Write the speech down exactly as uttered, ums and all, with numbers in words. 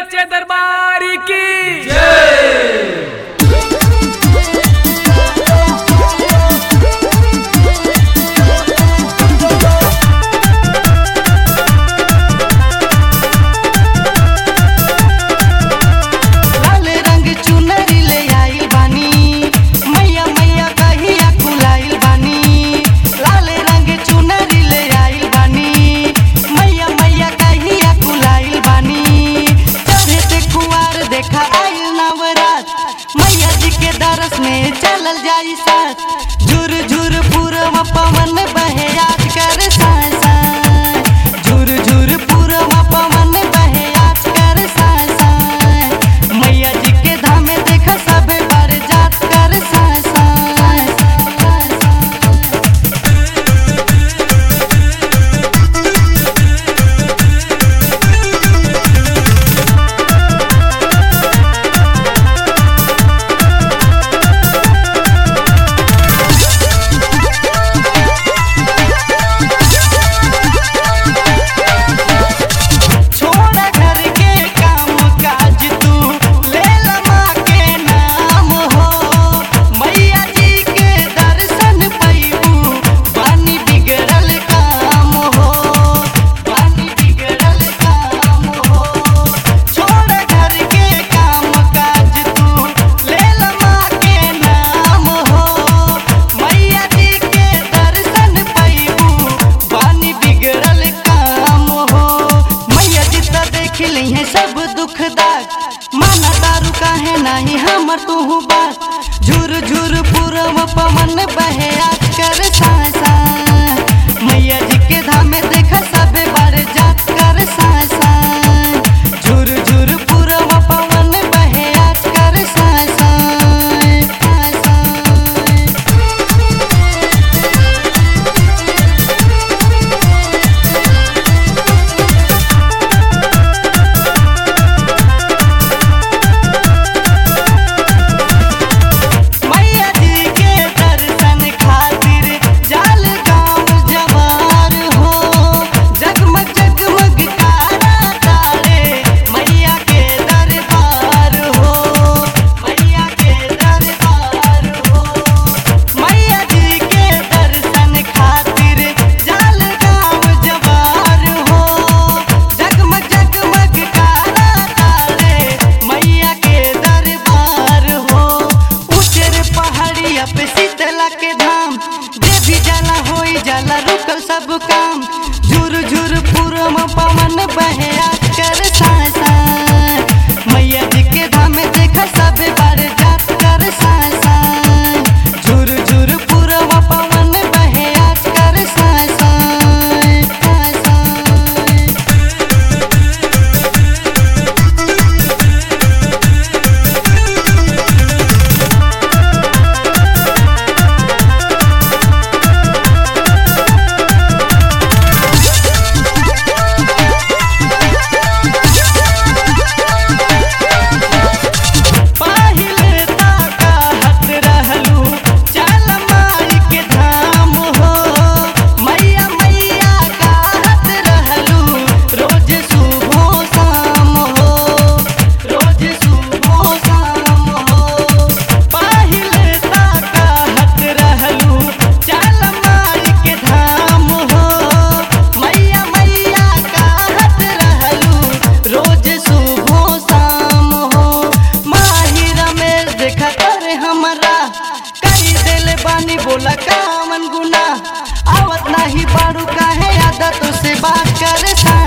सच्चे दरबार की में चलल जाई साथ झुर झुर पूरब पवन बहे याद कर साय साय झुर झुर पूरब पवन बहे याद कर साय साय मैया जी के धाम में देखा सब बार जात कर साय साय सब दुखदाग माना दारू काहे नहीं हमर तू बात झुर झुर पूरब पवन बहे याद कर साय साय मैया जी के धाम में देखा सब बार जात कर साय साय झुर झुर पूरब पवन बहे याद कर साय साय साय साय के धाम देवी जला होई जला रुकल सब काम झुर झुर पूरब पवन बहे याद कर साय साय मैया जी के धाम में देखा सब बार जात कर साय साय झुर झुर पूरब पवन बहे याद कर साय साय साय साय बानी बोला कामन गुना आवत नहीं बारू काहे आदत से बात करे।